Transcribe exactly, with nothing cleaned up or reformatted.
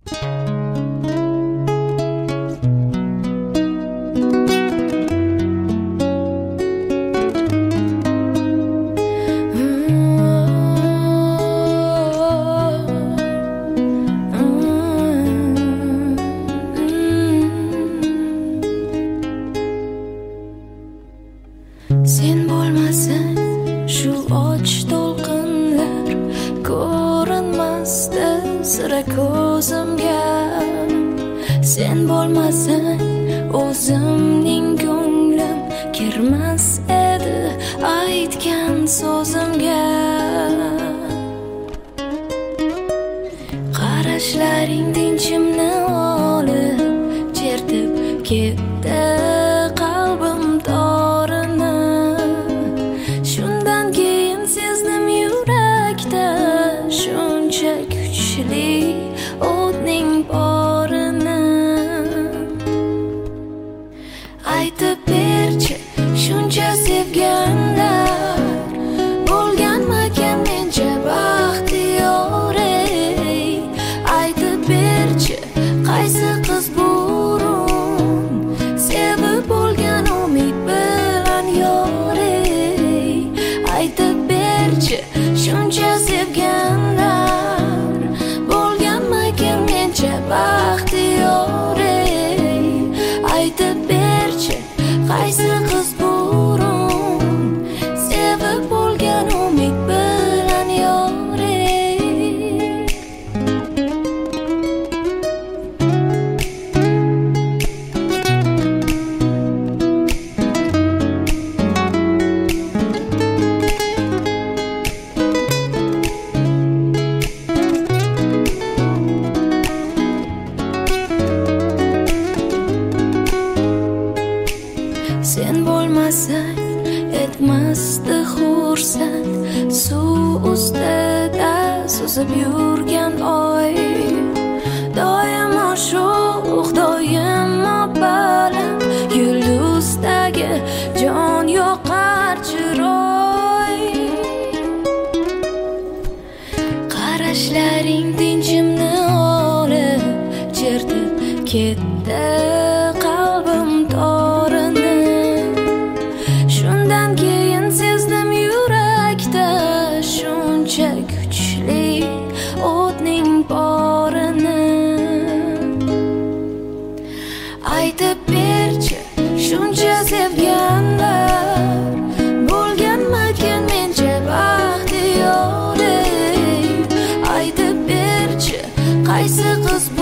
Sen bo'lmasang shu och to'lqinlar ko'rinmasdi sira ko'zimga. Sen bo'lmasang o'zimning ko'nglim kirmas edi aytgan so'zimga. Qarashlaring tinchimni olib chertib ketdi qalbim torini. Shundan keyin sezdim yurakda shuncha kuchli o'tning borini. Aytib berchi shuncha sevganlar bo'lganmikan mencha baxtiyor ey. Aytib berchi qaysi qiz burun sevib bo'lgan umid bilan yor ey. Aytib berchi shuncha sevganlar bo'lganmikan mencha baxtiyor ey. Aytib berchi qaysi qiz burun sevib bo'lgan umid bilan yor ey. Sen bo'lmasang etmasdi xursand suv ustida suzib yurgan oy. Doimo sho'x, doimo baland yulduzdagi jon yoqar chiroy. Qarashlaring tinchimni olib chertib ketdi qalbim torini. Shundan keyin sezdim yurakda shuncha kuchli o'tning borini. Aytib berchi shuncha sevganlar bo'lganmikan mencha baxtiyor ey. Aytib berchi qaysi qiz